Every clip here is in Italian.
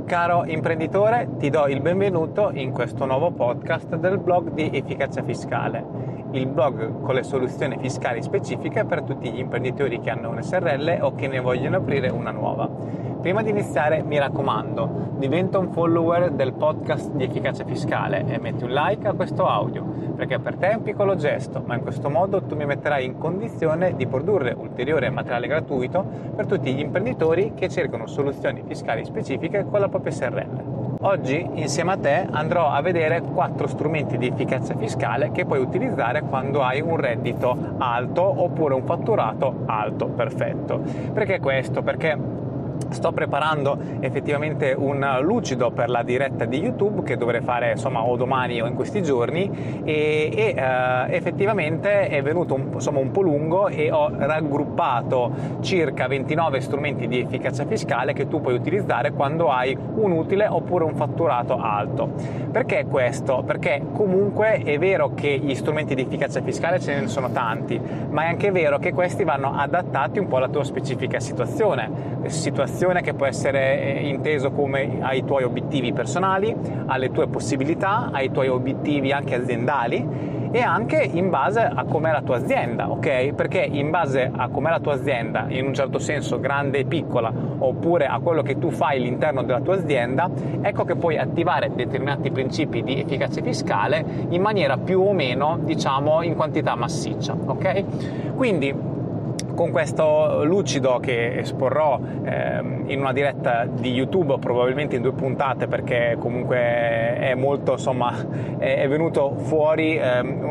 caro imprenditore, ti do il benvenuto in questo nuovo podcast del blog di Efficacia Fiscale, il blog con le soluzioni fiscali specifiche per tutti gli imprenditori che hanno un SRL o che ne vogliono aprire una nuova. Prima di iniziare, mi raccomando, diventa un follower del podcast di Efficacia Fiscale e metti un like a questo audio, perché per te è un piccolo gesto, ma in questo modo tu mi metterai in condizione di produrre ulteriore materiale gratuito per tutti gli imprenditori che cercano soluzioni fiscali specifiche con la propria SRL. Oggi insieme a te andrò a vedere 4 strumenti di efficacia fiscale che puoi utilizzare quando hai un reddito alto oppure un fatturato alto. Perfetto. Perché questo? Perché sto preparando effettivamente un lucido per la diretta di YouTube che dovrei fare o domani o in questi giorni e effettivamente è venuto un po' lungo e ho raggruppato circa 29 strumenti di efficacia fiscale che tu puoi utilizzare quando hai un utile oppure un fatturato alto. Perché questo? Perché comunque è vero che gli strumenti di efficacia fiscale ce ne sono tanti, ma è anche vero che questi vanno adattati un po' alla tua specifica situazione che può essere inteso come ai tuoi obiettivi personali, alle tue possibilità, ai tuoi obiettivi anche aziendali e anche in base a com'è la tua azienda, ok? Perché in base a com'è la tua azienda, in un certo senso grande e piccola, oppure a quello che tu fai all'interno della tua azienda, ecco che puoi attivare determinati principi di efficacia fiscale in maniera più o meno, in quantità massiccia, ok? Quindi con questo lucido che esporrò in una diretta di YouTube, probabilmente in 2 puntate, perché comunque è molto, è venuto fuori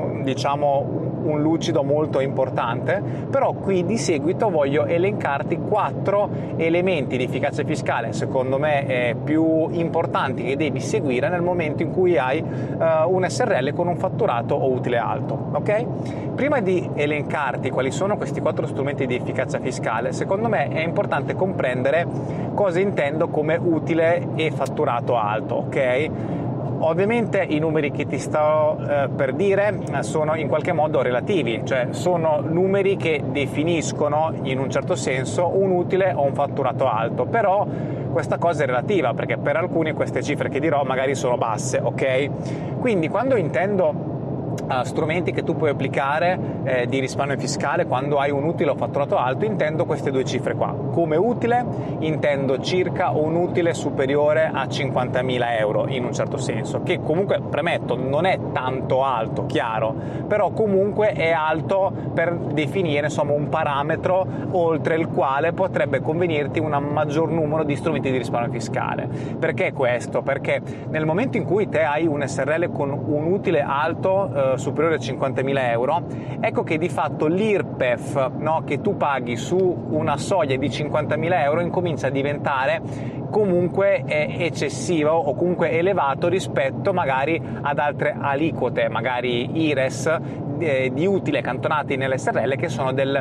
un lucido molto importante, però qui di seguito voglio elencarti 4 elementi di efficacia fiscale secondo me più importanti che devi seguire nel momento in cui hai un SRL con un fatturato o utile alto, ok? Prima di elencarti quali sono questi 4 strumenti di efficacia fiscale, secondo me è importante comprendere cosa intendo come utile e fatturato alto, ok? Ovviamente i numeri che ti sto per dire sono in qualche modo relativi, cioè sono numeri che definiscono in un certo senso un utile o un fatturato alto, però questa cosa è relativa perché per alcuni queste cifre che dirò magari sono basse, ok? Quindi quando intendo strumenti che tu puoi applicare di risparmio fiscale quando hai un utile o fatturato alto, intendo queste 2 cifre qua. Come utile intendo circa un utile superiore a 50.000 euro in un certo senso, che comunque premetto non è tanto alto, chiaro, però comunque è alto per definire un parametro oltre il quale potrebbe convenirti un maggior numero di strumenti di risparmio fiscale. Perché questo? Perché nel momento in cui te hai un SRL con un utile alto superiore a 50.000 euro, ecco che di fatto l'IRPEF che tu paghi su una soglia di 50.000 euro incomincia a diventare comunque eccessivo o comunque elevato rispetto magari ad altre aliquote, magari IRES di utile cantonati nell'SRL che sono del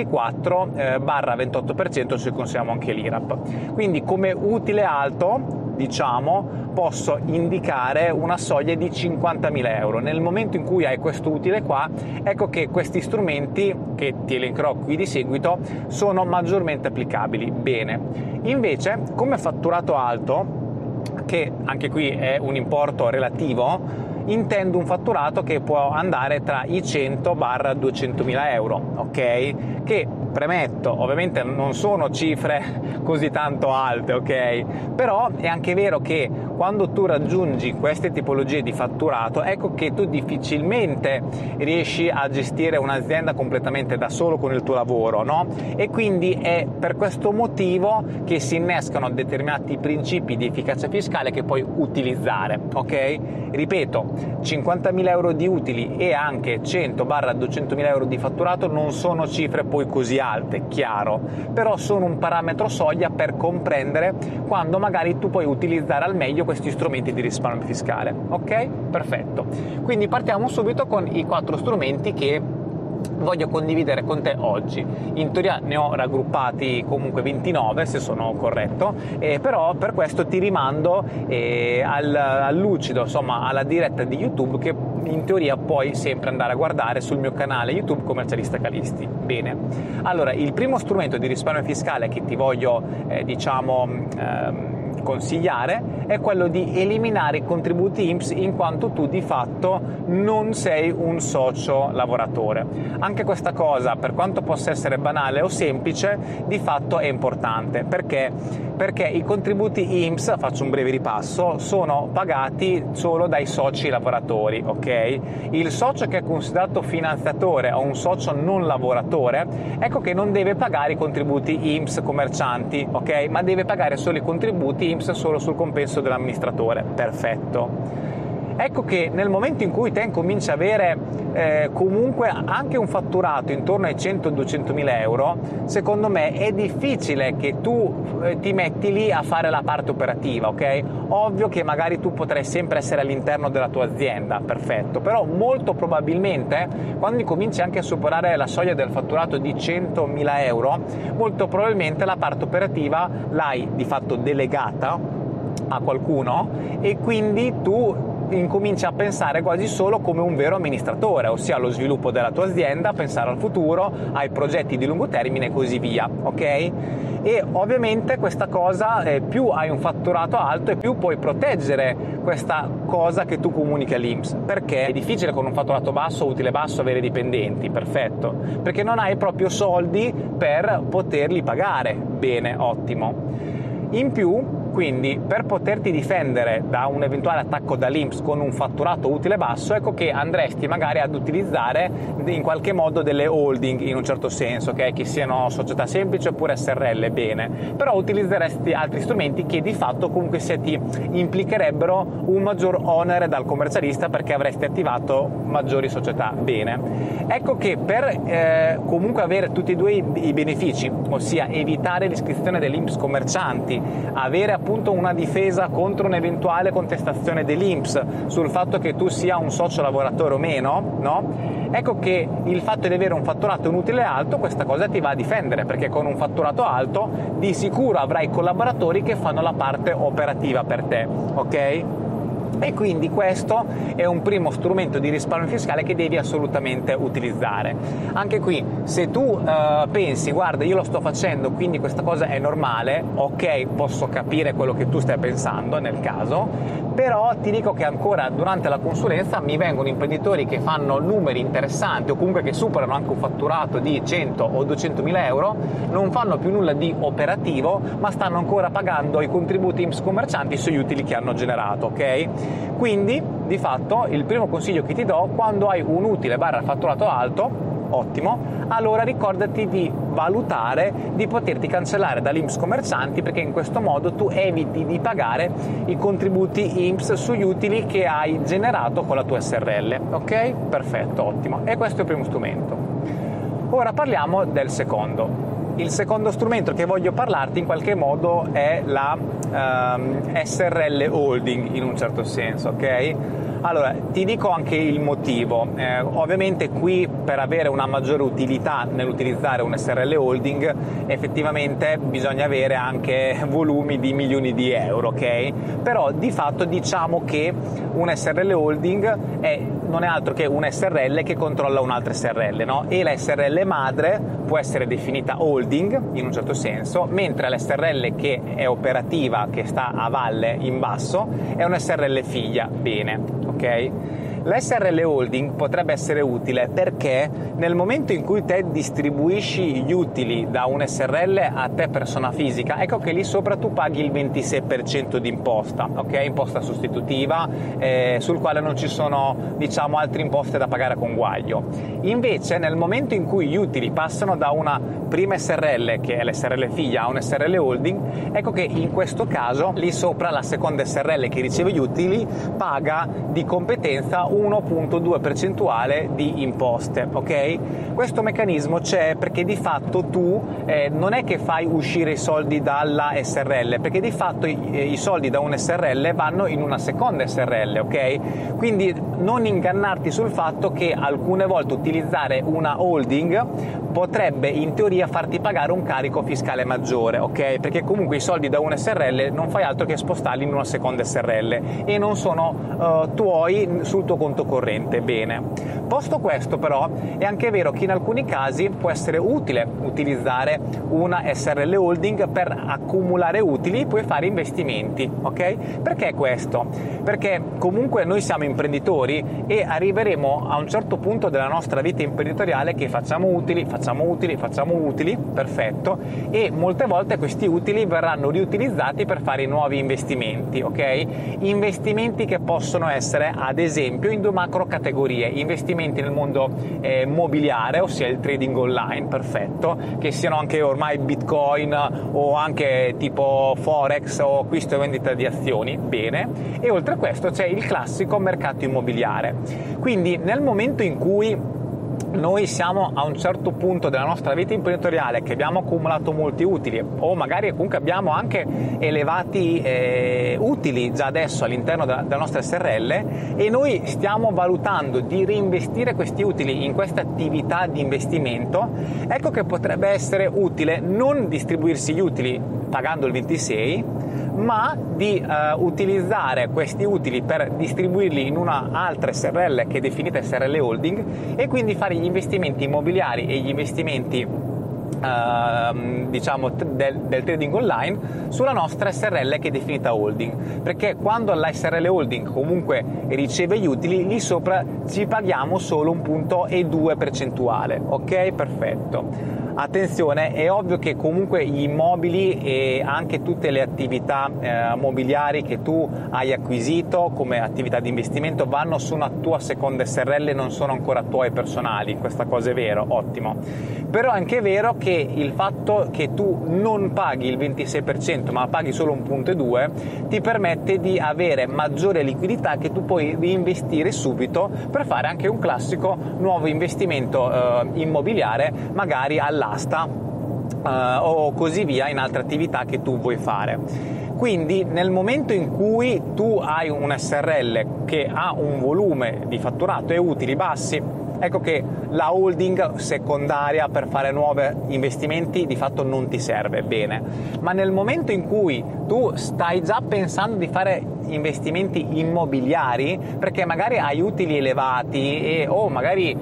24-28%, se consideriamo anche l'IRAP. Quindi come utile alto posso indicare una soglia di 50.000 euro. Nel momento in cui hai questo utile qua, ecco che questi strumenti che ti elencherò qui di seguito sono maggiormente applicabili. Bene, invece come fatturato alto, che anche qui è un importo relativo, intendo un fatturato che può andare tra i 100-200.000 euro, ok? Che premetto, ovviamente non sono cifre così tanto alte, ok? Però è anche vero che quando tu raggiungi queste tipologie di fatturato, ecco che tu difficilmente riesci a gestire un'azienda completamente da solo con il tuo lavoro, no? E quindi è per questo motivo che si innescano determinati principi di efficacia fiscale che puoi utilizzare, ok? Ripeto, 50.000 euro di utili e anche 100-200.000 euro di fatturato non sono cifre poi così alte, chiaro, però sono un parametro soglia per comprendere quando magari tu puoi utilizzare al meglio questi strumenti di risparmio fiscale, ok? Perfetto. Quindi partiamo subito con i 4 strumenti che voglio condividere con te oggi. In teoria ne ho raggruppati comunque 29 se sono corretto, però per questo ti rimando al lucido, alla diretta di YouTube che in teoria puoi sempre andare a guardare sul mio canale YouTube Commercialista Calisti. Bene, allora il primo strumento di risparmio fiscale che ti voglio consigliare è quello di eliminare i contributi INPS, in quanto tu di fatto non sei un socio lavoratore. Anche questa cosa, per quanto possa essere banale o semplice, di fatto è importante. Perché i contributi INPS, faccio un breve ripasso, sono pagati solo dai soci lavoratori, ok? Il socio che è considerato finanziatore o un socio non lavoratore, ecco che non deve pagare i contributi INPS commercianti, ok? Ma deve pagare solo i contributi INPS solo sul compenso dell'amministratore. Perfetto. Ecco che nel momento in cui te incominci a avere comunque anche un fatturato intorno ai 100-200 mila euro, secondo me è difficile che tu ti metti lì a fare la parte operativa, ok? Ovvio che magari tu potrai sempre essere all'interno della tua azienda, perfetto, però molto probabilmente quando cominci anche a superare la soglia del fatturato di 100 mila euro, molto probabilmente la parte operativa l'hai di fatto delegata a qualcuno e quindi tu incominci a pensare quasi solo come un vero amministratore, ossia allo sviluppo della tua azienda, pensare al futuro, ai progetti di lungo termine e così via, ok? E ovviamente questa cosa, più hai un fatturato alto e più puoi proteggere questa cosa che tu comunichi all'INPS, perché è difficile con un fatturato basso, utile basso, avere dipendenti, perfetto, perché non hai proprio soldi per poterli pagare. Bene, ottimo. In più, quindi, per poterti difendere da un eventuale attacco dall'INPS con un fatturato utile basso, ecco che andresti magari ad utilizzare in qualche modo delle holding, in un certo senso, okay? Che siano società semplici oppure SRL, bene, però utilizzeresti altri strumenti che di fatto comunque ti implicherebbero un maggior onere dal commercialista, perché avresti attivato maggiori società, bene. Ecco che per comunque avere tutti e due i benefici, ossia evitare l'iscrizione dell'INPS commercianti, avere appunto una difesa contro un'eventuale contestazione dell'INPS sul fatto che tu sia un socio lavoratore o meno, no? Ecco che il fatto di avere un fatturato inutile alto, questa cosa ti va a difendere, perché con un fatturato alto di sicuro avrai collaboratori che fanno la parte operativa per te, ok? E quindi questo è un primo strumento di risparmio fiscale che devi assolutamente utilizzare. Anche qui, se tu pensi, guarda, io lo sto facendo, quindi questa cosa è normale, ok, posso capire quello che tu stai pensando nel caso, però ti dico che ancora durante la consulenza mi vengono imprenditori che fanno numeri interessanti o comunque che superano anche un fatturato di 100 o 200 mila euro, non fanno più nulla di operativo, ma stanno ancora pagando i contributi INPS commercianti sugli utili che hanno generato, ok? Quindi, di fatto, il primo consiglio che ti do, quando hai un utile / fatturato alto, ottimo, allora ricordati di valutare di poterti cancellare dall'INPS commercianti, perché in questo modo tu eviti di pagare i contributi INPS sugli utili che hai generato con la tua SRL, ok? Perfetto, ottimo. E questo è il primo strumento. Ora parliamo del secondo. Il secondo strumento che voglio parlarti in qualche modo è la SRL Holding, in un certo senso, ok? Allora, ti dico anche il motivo. Ovviamente qui, per avere una maggiore utilità nell'utilizzare un SRL Holding, effettivamente bisogna avere anche volumi di milioni di euro, ok? Però di fatto diciamo che un SRL Holding non è altro che un SRL che controlla un'altra SRL, no? E la SRL madre può essere definita holding in un certo senso, mentre la SRL che è operativa, che sta a valle in basso, è una SRL figlia, bene, ok? La SRL Holding potrebbe essere utile perché nel momento in cui te distribuisci gli utili da un SRL a te persona fisica, ecco che lì sopra tu paghi il 26% di imposta, ok? Imposta sostitutiva, sul quale non ci sono, diciamo, altre imposte da pagare a conguaglio. Invece nel momento in cui gli utili passano da una prima SRL, che è l'SRL figlia, a un SRL Holding, ecco che in questo caso lì sopra la seconda SRL che riceve gli utili paga di competenza 1,2 percentuale di imposte, ok? Questo meccanismo c'è perché di fatto tu non è che fai uscire i soldi dalla SRL, perché di fatto i soldi da un SRL vanno in una seconda SRL, ok? Quindi non ingannarti sul fatto che alcune volte utilizzare una holding potrebbe in teoria farti pagare un carico fiscale maggiore, ok? Perché comunque i soldi da un SRL non fai altro che spostarli in una seconda SRL e non sono tuoi sul tuo conto corrente. Bene. Posto questo, però, è anche vero che in alcuni casi può essere utile utilizzare una SRL holding per accumulare utili, poi fare investimenti, ok? Perché questo? Perché comunque noi siamo imprenditori e arriveremo a un certo punto della nostra vita imprenditoriale che facciamo utili, perfetto, e molte volte questi utili verranno riutilizzati per fare nuovi investimenti, ok? Investimenti che possono essere, ad esempio, in due macro categorie: investimenti nel mondo mobiliare, ossia il trading online, perfetto, che siano anche ormai Bitcoin o anche tipo Forex o acquisto e vendita di azioni, bene, e oltre a questo c'è il classico mercato immobiliare. Quindi nel momento in cui noi siamo a un certo punto della nostra vita imprenditoriale che abbiamo accumulato molti utili, o magari comunque abbiamo anche elevati utili già adesso all'interno della nostra SRL, e noi stiamo valutando di reinvestire questi utili in questa attività di investimento, ecco che potrebbe essere utile non distribuirsi gli utili pagando il 26, ma di utilizzare questi utili per distribuirli in una altra SRL che è definita SRL Holding, e quindi fare gli investimenti immobiliari e gli investimenti del trading online sulla nostra SRL che è definita holding, perché quando la SRL holding comunque riceve gli utili, lì sopra ci paghiamo solo 1,2 percentuale, ok? Perfetto. Attenzione, è ovvio che comunque gli immobili e anche tutte le attività mobiliari che tu hai acquisito come attività di investimento vanno su una tua seconda SRL, non sono ancora tuoi personali, questa cosa è vero, ottimo. Però è anche vero che il fatto che tu non paghi il 26% ma paghi solo 1,2 ti permette di avere maggiore liquidità che tu puoi reinvestire subito per fare anche un classico nuovo investimento immobiliare, magari all'asta o così via, in altre attività che tu vuoi fare. Quindi nel momento in cui tu hai un SRL che ha un volume di fatturato e utili bassi, ecco che la holding secondaria per fare nuovi investimenti di fatto non ti serve, bene. Ma nel momento in cui tu stai già pensando di fare investimenti immobiliari, perché magari hai utili elevati o magari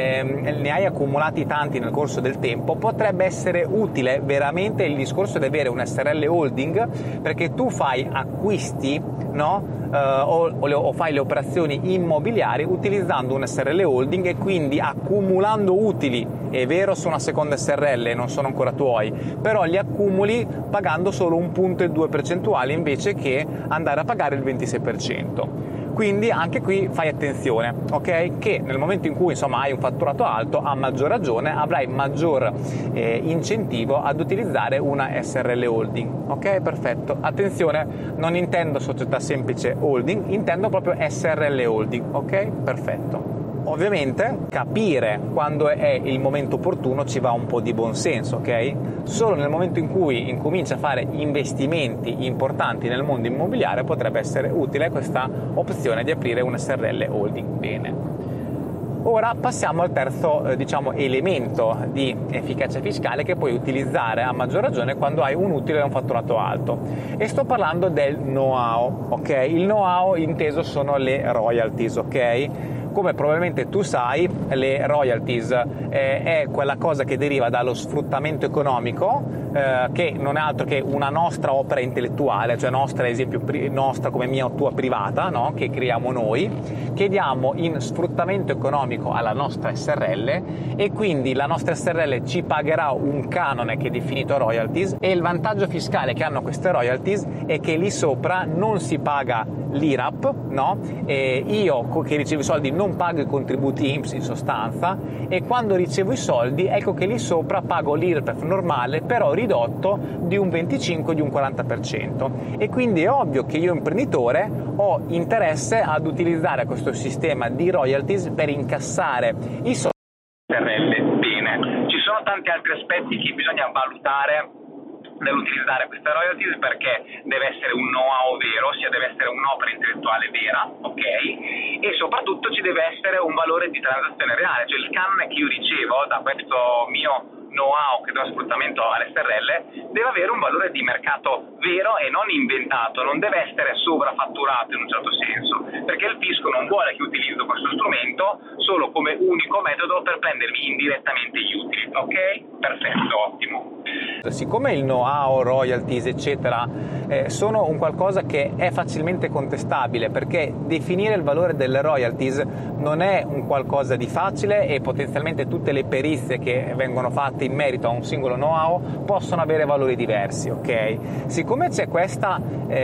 ne hai accumulati tanti nel corso del tempo, potrebbe essere utile veramente il discorso di avere un SRL holding, perché tu fai acquisti, no? O fai le operazioni immobiliari utilizzando un SRL holding e quindi accumulando utili, è vero su una seconda SRL non sono ancora tuoi, però li accumuli pagando solo 1,2 percentuali invece che andare a pagare il 26%. Quindi anche qui fai attenzione, ok? Che nel momento in cui insomma hai un fatturato alto, a maggior ragione avrai maggior incentivo ad utilizzare una SRL holding, ok? Perfetto. Attenzione, non intendo società semplice holding, intendo proprio SRL holding, ok? Perfetto. Ovviamente capire quando è il momento opportuno ci va un po' di buonsenso, ok? Solo nel momento in cui incomincia a fare investimenti importanti nel mondo immobiliare potrebbe essere utile questa opzione di aprire un SRL holding. Bene. Ora passiamo al terzo elemento di efficacia fiscale che puoi utilizzare a maggior ragione quando hai un utile e un fatturato alto, e sto parlando del know-how, ok? Il know-how inteso sono le royalties, ok? Come probabilmente tu sai, le royalties è quella cosa che deriva dallo sfruttamento economico, che non è altro che una nostra opera intellettuale, cioè nostra, ad esempio nostra come mia o tua privata, no? Che creiamo noi, che diamo in sfruttamento economico alla nostra SRL, e quindi la nostra SRL ci pagherà un canone che è definito royalties, e il vantaggio fiscale che hanno queste royalties è che lì sopra non si paga l'IRAP, no? E io che ricevo i soldi non pago i contributi INPS in sostanza, e quando ricevo i soldi ecco che lì sopra pago l'IRPEF normale, però ridotto di un 25 di un 40%, e quindi è ovvio che io imprenditore ho interesse ad utilizzare questo sistema di royalties per incassare i soldi. Bene, ci sono tanti altri aspetti che bisogna valutare nell'utilizzare queste royalties, perché deve essere un know-how vero, ossia deve essere un'opera intellettuale vera, ok? E soprattutto ci deve essere un valore di transazione reale, cioè il canone che io ricevo da questo mio know-how che dà sfruttamento alle SRL deve avere un valore di mercato vero e non inventato, non deve essere sovrafatturato in un certo senso, perché il fisco non vuole che utilizzo questo strumento solo come unico metodo per prendermi indirettamente gli utili. Ok? Perfetto, ottimo. Siccome il know-how, royalties eccetera sono un qualcosa che è facilmente contestabile, perché definire il valore delle royalties non è un qualcosa di facile e potenzialmente tutte le perizie che vengono fatte in merito a un singolo know-how possono avere valori diversi, ok? Siccome c'è questa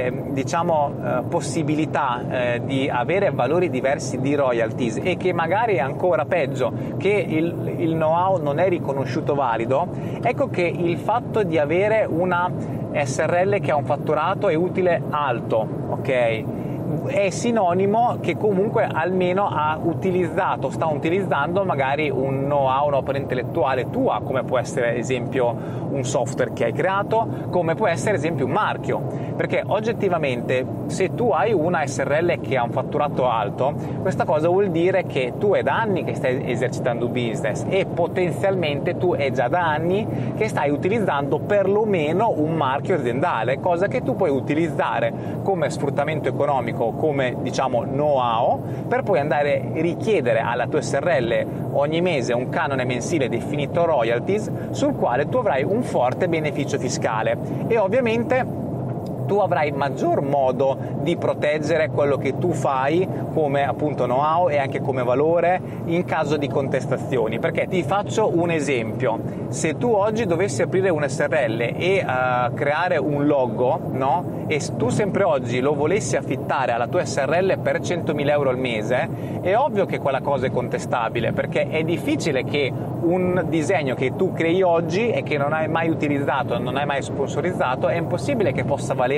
possibilità di avere valori diversi di royalties e che magari è ancora peggio che il know-how non è riconosciuto valido, ecco che il fatto di avere una SRL che ha un fatturato e utile alto, ok? È sinonimo che comunque almeno sta utilizzando magari un know-how, un'opera intellettuale tua, come può essere esempio un software che hai creato, come può essere esempio un marchio, perché oggettivamente se tu hai una SRL che ha un fatturato alto, questa cosa vuol dire che tu è da anni che stai esercitando business e potenzialmente tu è già da anni che stai utilizzando perlomeno un marchio aziendale, cosa che tu puoi utilizzare come sfruttamento economico, come know-how, per poi andare a richiedere alla tua SRL ogni mese un canone mensile definito royalties, sul quale tu avrai un forte beneficio fiscale e ovviamente tu avrai maggior modo di proteggere quello che tu fai come appunto know-how e anche come valore in caso di contestazioni. Perché ti faccio un esempio: se tu oggi dovessi aprire un SRL e creare un logo, no? E tu sempre oggi lo volessi affittare alla tua SRL per 100.000 euro al mese, è ovvio che quella cosa è contestabile, perché è difficile che un disegno che tu crei oggi e che non hai mai utilizzato, non hai mai sponsorizzato, è impossibile che possa valere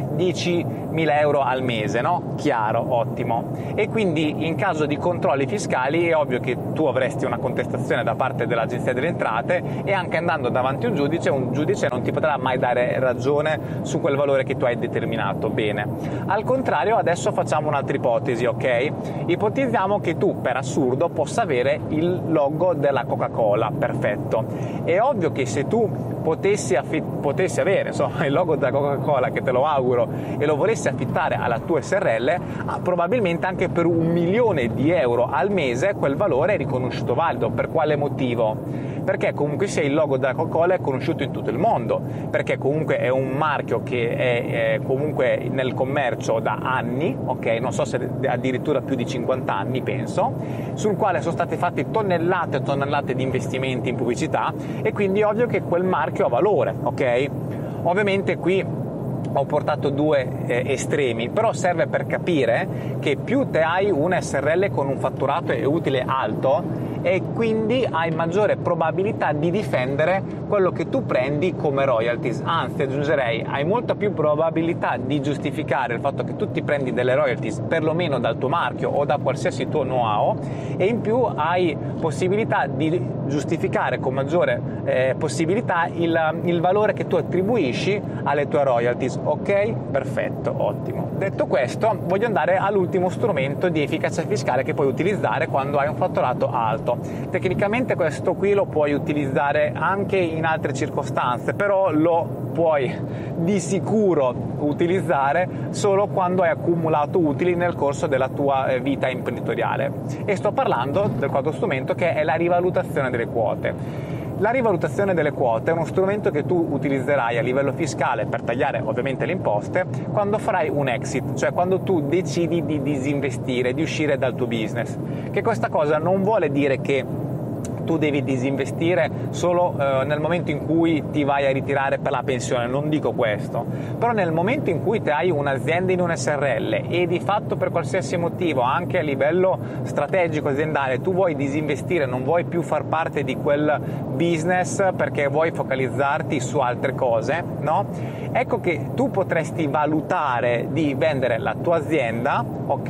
10.000 euro al mese, no? Chiaro, ottimo. E quindi in caso di controlli fiscali è ovvio che tu avresti una contestazione da parte dell'Agenzia delle Entrate e anche andando davanti a un giudice non ti potrà mai dare ragione su quel valore che tu hai determinato. Bene. Al contrario, adesso facciamo un'altra ipotesi, ok? Ipotizziamo che tu per assurdo possa avere il logo della Coca-Cola, perfetto. È ovvio che se tu potessi avere il logo della Coca-Cola, che te lo auguro, e lo volessi affittare alla tua SRL, probabilmente anche per 1 milione di euro al mese quel valore è riconosciuto valido. Per quale motivo? Perché comunque sia il logo della Coca-Cola è conosciuto in tutto il mondo, perché comunque è un marchio che è comunque nel commercio da anni, ok? Non so se addirittura più di 50 anni penso, sul quale sono state fatte tonnellate e tonnellate di investimenti in pubblicità, e quindi è ovvio che quel marchio ha valore, ok? Ovviamente qui ho portato due estremi, però serve per capire che più te hai un SRL con un fatturato e utile alto, e quindi hai maggiore probabilità di difendere quello che tu prendi come royalties. Anzi, aggiungerei, hai molta più probabilità di giustificare il fatto che tu ti prendi delle royalties perlomeno dal tuo marchio o da qualsiasi tuo know-how, e in più hai possibilità di giustificare con maggiore possibilità il valore che tu attribuisci alle tue royalties. Ok? Perfetto, ottimo. Detto questo, voglio andare all'ultimo strumento di efficacia fiscale che puoi utilizzare quando hai un fatturato alto. Tecnicamente questo qui lo puoi utilizzare anche in altre circostanze, però lo puoi di sicuro utilizzare solo quando hai accumulato utili nel corso della tua vita imprenditoriale, e sto parlando del quarto strumento, che è la rivalutazione delle quote. La rivalutazione delle quote è uno strumento che tu utilizzerai a livello fiscale per tagliare ovviamente le imposte quando farai un exit, cioè quando tu decidi di disinvestire, di uscire dal tuo business. Che questa cosa non vuole dire che tu devi disinvestire solo nel momento in cui ti vai a ritirare per la pensione, non dico questo, però nel momento in cui te hai un'azienda in un SRL e di fatto per qualsiasi motivo, anche a livello strategico aziendale, tu vuoi disinvestire, non vuoi più far parte di quel business perché vuoi focalizzarti su altre cose, no? Ecco che tu potresti valutare di vendere la tua azienda, ok,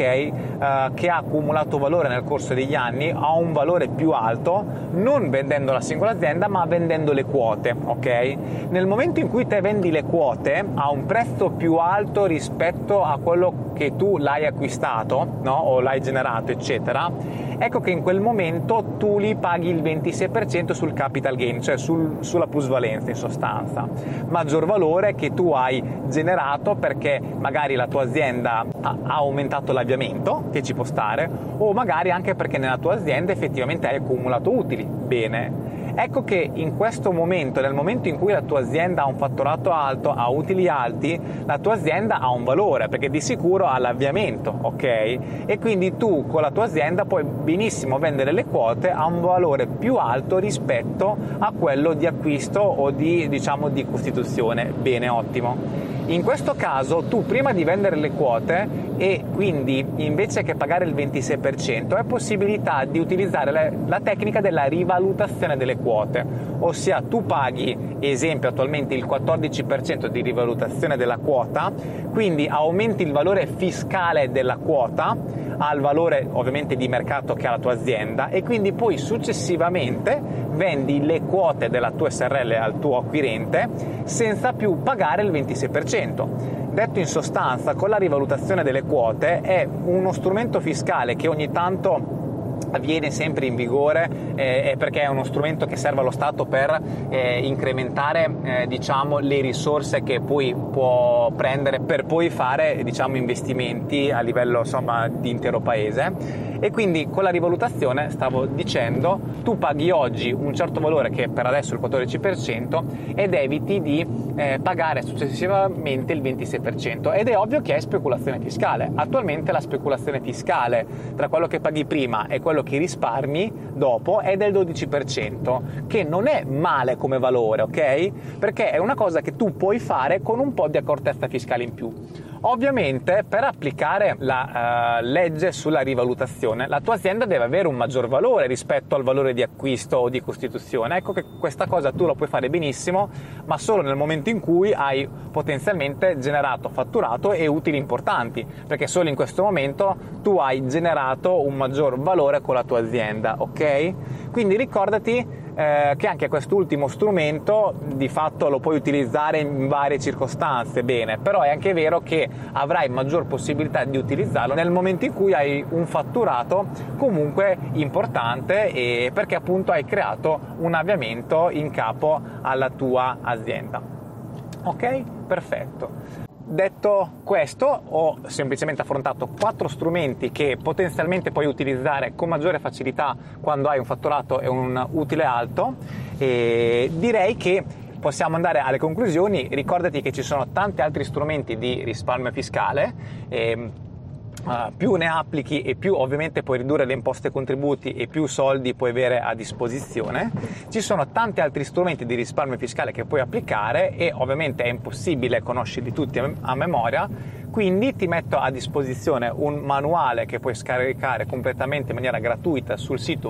che ha accumulato valore nel corso degli anni, ha un valore più alto, non vendendo la singola azienda ma vendendo le quote, ok? Nel momento in cui te vendi le quote a un prezzo più alto rispetto a quello che tu l'hai acquistato, no? O l'hai generato, eccetera, ecco che in quel momento tu li paghi il 26% sul capital gain, cioè sulla plusvalenza in sostanza. Maggior valore che tu hai generato perché magari la tua azienda ha aumentato l'avviamento, che ci può stare, o magari anche perché nella tua azienda effettivamente hai accumulato utili. Bene. Ecco che in questo momento, nel momento in cui la tua azienda ha un fatturato alto, ha utili alti, la tua azienda ha un valore, perché di sicuro ha l'avviamento, ok? E quindi tu con la tua azienda puoi benissimo vendere le quote a un valore più alto rispetto a quello di acquisto o di costituzione. Bene, ottimo. In questo caso tu prima di vendere le quote e quindi invece che pagare il 26% hai possibilità di utilizzare la tecnica della rivalutazione delle quote, ossia tu paghi, esempio attualmente il 14% di rivalutazione della quota, quindi aumenti il valore fiscale della quota al valore ovviamente di mercato che ha la tua azienda e quindi poi successivamente vendi le quote della tua SRL al tuo acquirente senza più pagare il 26%. Detto in sostanza, con la rivalutazione delle quote è uno strumento fiscale che ogni tanto avviene sempre in vigore perché è uno strumento che serve allo Stato per incrementare le risorse che poi può prendere per poi fare investimenti a livello di intero paese. E quindi con la rivalutazione, stavo dicendo, tu paghi oggi un certo valore che per adesso è il 14% ed eviti di pagare successivamente il 26%, ed è ovvio che è speculazione fiscale. Attualmente la speculazione fiscale tra quello che paghi prima e quello che risparmi dopo è del 12%, che non è male come valore, ok? Perché è una cosa che tu puoi fare con un po' di accortezza fiscale in più. Ovviamente per applicare la legge sulla rivalutazione la tua azienda deve avere un maggior valore rispetto al valore di acquisto o di costituzione. Ecco che questa cosa tu la puoi fare benissimo, ma solo nel momento in cui hai potenzialmente generato fatturato e utili importanti, perché solo in questo momento tu hai generato un maggior valore con la tua azienda, ok? Quindi ricordati che anche quest'ultimo strumento di fatto lo puoi utilizzare in varie circostanze, bene, però è anche vero che avrai maggior possibilità di utilizzarlo nel momento in cui hai un fatturato comunque importante e perché appunto hai creato un avviamento in capo alla tua azienda. Ok? Perfetto. Detto questo, ho semplicemente affrontato 4 strumenti che potenzialmente puoi utilizzare con maggiore facilità quando hai un fatturato e un utile alto, e direi che possiamo andare alle conclusioni. Ricordati che ci sono tanti altri strumenti di risparmio fiscale. Più ne applichi e più ovviamente puoi ridurre le imposte e contributi e più soldi puoi avere a disposizione. Ci sono tanti altri strumenti di risparmio fiscale che puoi applicare e ovviamente è impossibile conoscerli tutti a memoria, quindi ti metto a disposizione un manuale che puoi scaricare completamente in maniera gratuita sul sito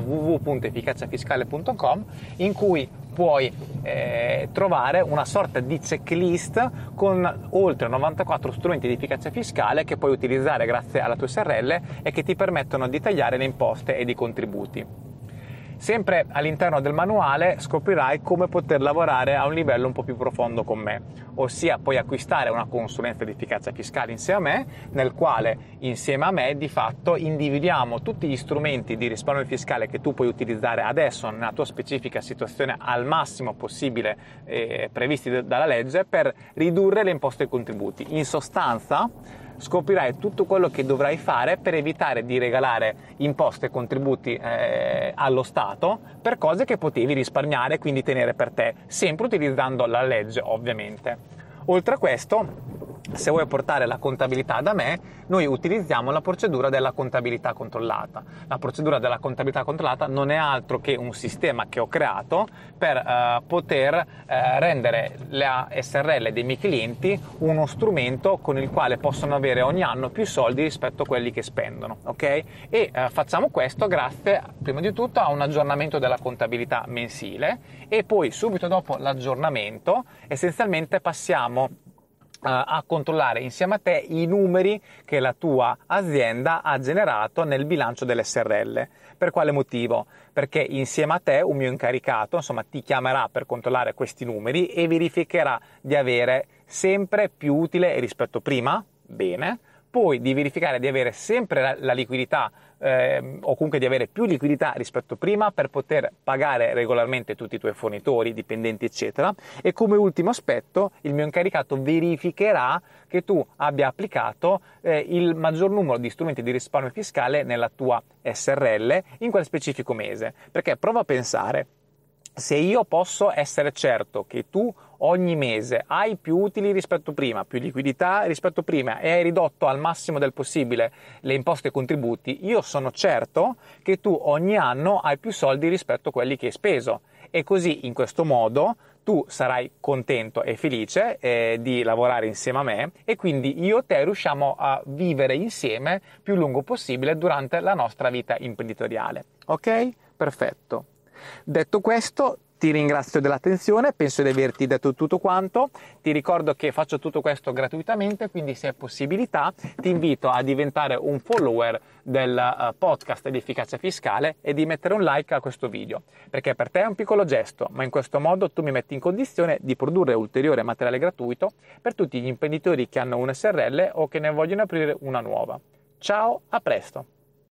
www.efficaciafiscale.com, in cui puoi trovare una sorta di checklist con oltre 94 strumenti di efficacia fiscale che puoi utilizzare grazie alla tua SRL e che ti permettono di tagliare le imposte ed i contributi. Sempre all'interno del manuale scoprirai come poter lavorare a un livello un po' più profondo con me, ossia puoi acquistare una consulenza di efficacia fiscale insieme a me, nel quale insieme a me di fatto individuiamo tutti gli strumenti di risparmio fiscale che tu puoi utilizzare adesso nella tua specifica situazione al massimo possibile previsti dalla legge per ridurre le imposte e i contributi. In sostanza scoprirai tutto quello che dovrai fare per evitare di regalare imposte e contributi allo Stato per cose che potevi risparmiare, quindi tenere per te, sempre utilizzando la legge ovviamente. Oltre a questo, se vuoi portare la contabilità da me, noi utilizziamo la procedura della contabilità controllata. La procedura della contabilità controllata non è altro che un sistema che ho creato per poter rendere la SRL dei miei clienti uno strumento con il quale possono avere ogni anno più soldi rispetto a quelli che spendono, ok? E facciamo questo grazie prima di tutto a un aggiornamento della contabilità mensile e poi subito dopo l'aggiornamento essenzialmente passiamo a controllare insieme a te i numeri che la tua azienda ha generato nel bilancio dell'SRL. Per quale motivo? Perché insieme a te un mio incaricato ti chiamerà per controllare questi numeri e verificherà di avere sempre più utile rispetto prima, bene, poi di verificare di avere sempre la liquidità o comunque di avere più liquidità rispetto a prima per poter pagare regolarmente tutti i tuoi fornitori, dipendenti eccetera. E come ultimo aspetto, il mio incaricato verificherà che tu abbia applicato il maggior numero di strumenti di risparmio fiscale nella tua SRL in quel specifico mese. Perché prova a pensare, se io posso essere certo che tu ogni mese hai più utili rispetto a prima, più liquidità rispetto a prima e hai ridotto al massimo del possibile le imposte e contributi, io sono certo che tu ogni anno hai più soldi rispetto a quelli che hai speso. E così, in questo modo, tu sarai contento e felice di lavorare insieme a me e quindi io e te riusciamo a vivere insieme più lungo possibile durante la nostra vita imprenditoriale. Ok? Perfetto. Detto questo, ti ringrazio dell'attenzione, penso di averti detto tutto quanto. Ti ricordo che faccio tutto questo gratuitamente, quindi se hai possibilità ti invito a diventare un follower del podcast di Efficacia Fiscale e di mettere un like a questo video, perché per te è un piccolo gesto, ma in questo modo tu mi metti in condizione di produrre ulteriore materiale gratuito per tutti gli imprenditori che hanno un SRL o che ne vogliono aprire una nuova. Ciao, a presto!